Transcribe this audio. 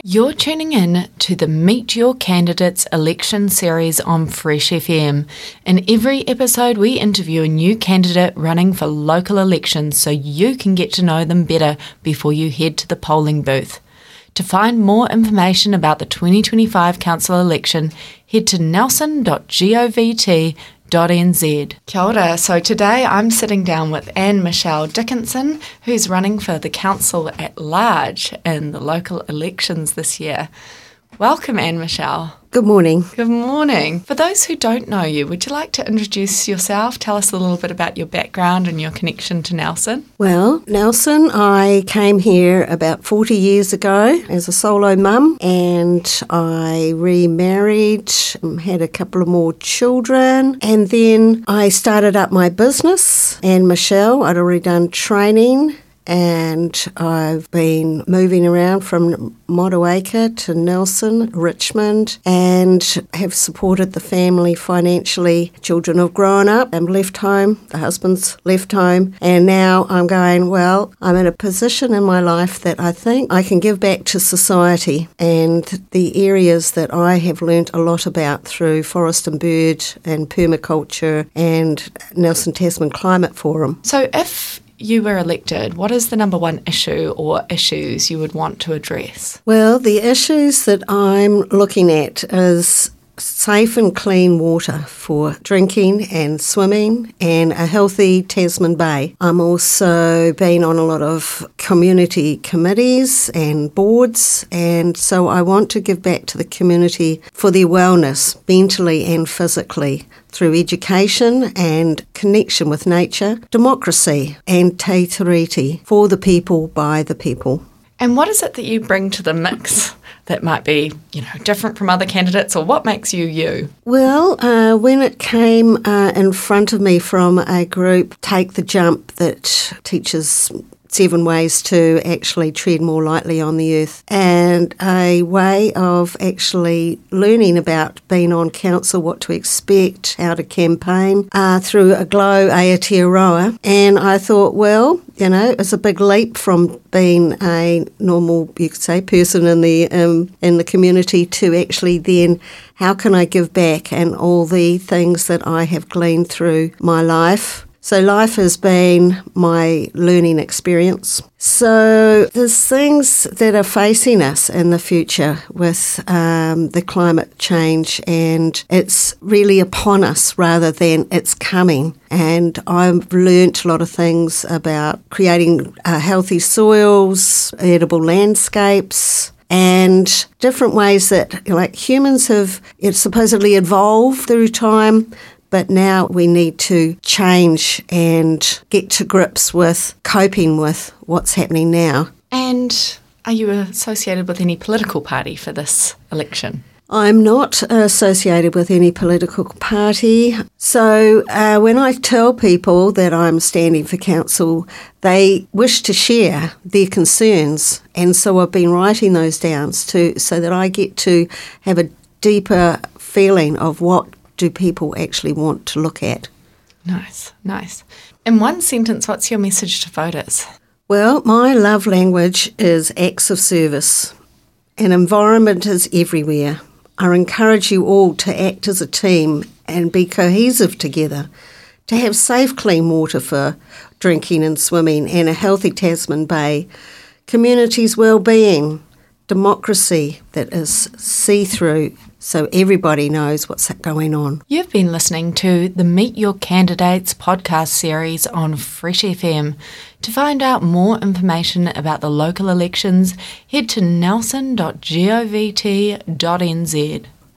You're tuning in to the Meet Your Candidates election series on Fresh FM. In every episode, we interview a new candidate running for local elections so you can get to know them better before you head to the polling booth. To find more information about the 2025 council election, head to nelson.govt.nz. Kia ora. So today I'm sitting down with Anne Michelle Dickinson, who's running for the council at large in the local elections this year. Welcome, Anne Michelle. Good morning. Good morning. For those who don't know you, would you like to introduce yourself? Tell us a little bit about your background and your connection to Nelson. Well, Nelson, I came here about 40 years ago as a solo mum, and I remarried, had a couple of more children, and then I started up my business. Anne Michelle, I'd already done training, and I've been moving around from Motueka to Nelson, Richmond, and have supported the family financially. Children have grown up and left home, the husband's left home, and now I'm going, well, I'm in a position in my life that I think I can give back to society and the areas that I have learnt a lot about through Forest and Bird and permaculture and Nelson Tasman Climate Forum. So if you were elected, what is the number one issue or issues you would want to address? Well, the issues that I'm looking at is safe and clean water for drinking and swimming and a healthy Tasman Bay. I'm also been on a lot of community committees and boards, and so I want to give back to the community for their wellness, mentally and physically, through education and connection with nature, democracy and te tiriti, for the people, by the people. And what is it that you bring to the mix that might be, different from other candidates, or what makes you you? Well, when it came in front of me from a group, Take the Jump, that teaches 7 ways to actually tread more lightly on the earth, and a way of actually learning about being on council, what to expect, how to campaign, through a Glow Aotearoa. And I thought, well, it's a big leap from being a normal, you could say, person in the community to actually then, how can I give back, and all the things that I have gleaned through my life. So life has been my learning experience. So there's things that are facing us in the future with the climate change, and it's really upon us rather than it's coming. And I've learnt a lot of things about creating healthy soils, edible landscapes, and different ways that humans have supposedly evolved through time. But now we need to change and get to grips with coping with what's happening now. And are you associated with any political party for this election? I'm not associated with any political party. So when I tell people that I'm standing for council, they wish to share their concerns. And so I've been writing those down so that I get to have a deeper feeling of what do people actually want to look at. Nice. In one sentence, what's your message to voters? Well, my love language is acts of service. An environment is everywhere. I encourage you all to act as a team and be cohesive together, to have safe, clean water for drinking and swimming, and a healthy Tasman Bay, communities' well-being, democracy that is see-through, so everybody knows what's going on. You've been listening to the Meet Your Candidates podcast series on Fresh FM. To find out more information about the local elections, head to nelson.govt.nz.